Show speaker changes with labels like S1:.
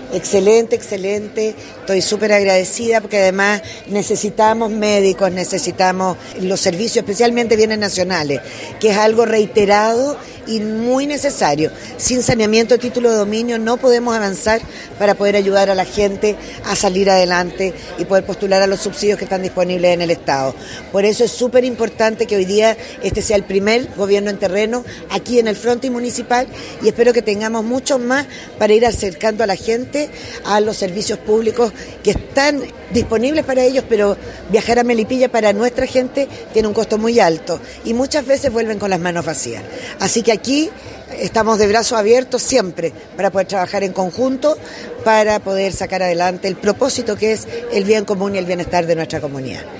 S1: Excelente, excelente. Estoy súper agradecida porque además necesitamos médicos, necesitamos los servicios, especialmente bienes nacionales, que es algo reiterado y muy necesario. Sin saneamiento de título de dominio no podemos avanzar para poder ayudar a la gente a salir adelante y poder postular a los subsidios que están disponibles en el Estado. Por eso es súper importante que hoy día este sea el primer gobierno en terreno aquí en el frontis municipal y espero que tengamos muchos más para ir acercando a la gente a los servicios públicos que están disponibles para ellos, pero viajar a Melipilla para nuestra gente tiene un costo muy alto y muchas veces vuelven con las manos vacías. Así que aquí estamos de brazos abiertos siempre para poder trabajar en conjunto para poder sacar adelante el propósito que es el bien común y el bienestar de nuestra comunidad.